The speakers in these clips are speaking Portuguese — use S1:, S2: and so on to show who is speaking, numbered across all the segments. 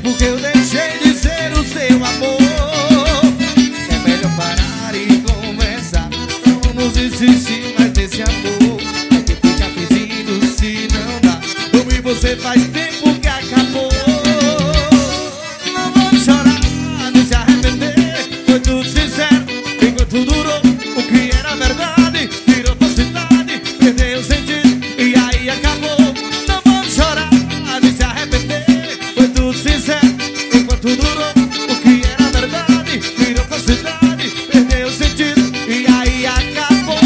S1: tempo que eu deixei de ser o seu amor. É melhor parar e conversar. Não vamos insistir mais nesse amor. Pra que ficar pedindo se não dá? Eu e você faz tempo que acabou. Não vamos chorar, nem se arrepender. Foi tudo sincero, enquanto durou. O que era verdade virou falsidade, perdeu o sentido e aí acabou. Não vamos chorar, nem se arrepender. Foi tudo sincero, enquanto durou. O que era verdade virou falsidade, perdeu o sentido e aí acabou.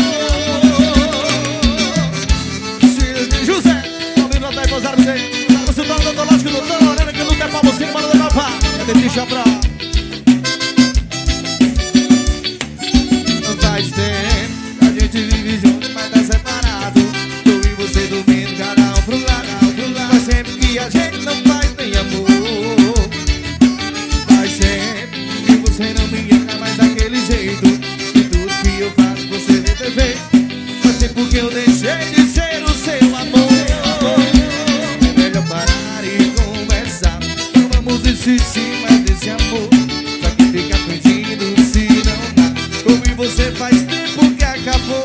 S1: José, ouvindo até gozar você. Você tá odontológico, doutor Lorena, que luta é pra você, mano do meu pai. É de chapra. Faz tempo que a gente vive junto, mas tá separado. Eu e você dormindo, cada um pro lado. Faz tempo que a gente não faz nem amor. Faz tempo que você não me ama mais daquele jeito. E tudo que eu faço você vê perfeito. Faz tempo que eu deixei de ser o seu amor. É melhor parar e conversar. Não vamos insistir mais nesse amor. Pra que ficar pedindo se não dá? Eu e você faz tempo que acabou.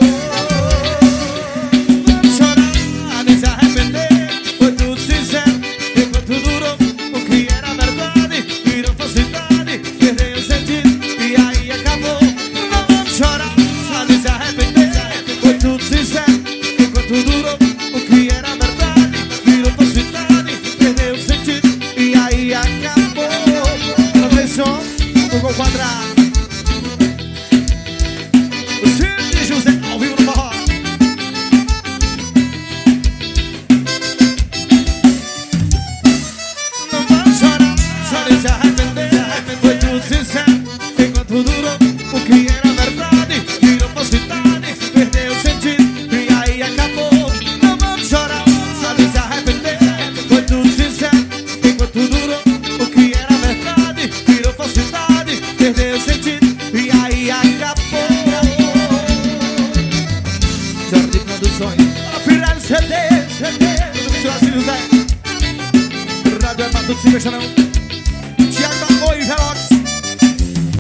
S1: Vamos chorar, nem se arrepender. Foi tudo sincero, enquanto durou. O que era verdade virou falsidade, perdeu o sentido e aí acabou. Não vamos chorar, nem se arrepender. Foi tudo sincero, enquanto durou. O que era verdade virou falsidade, perdeu o sentido e aí acabou. Atenção, Google Quadrado. José, ao vivo no forró. Não vamos chorar, só nem se arrepender. Foi tudo sincero, enquanto durou. O que era verdade virou falsidade, perdeu o sentido e aí acabou. Não vamos chorar, só nem se arrepender. Foi tudo sincero, enquanto durou. O que era verdade virou falsidade, perdeu o sentido e aí acabou. Jorge Produções, a Pirelli CD, José. Rádio é pra tudo, se fecha não. Tiago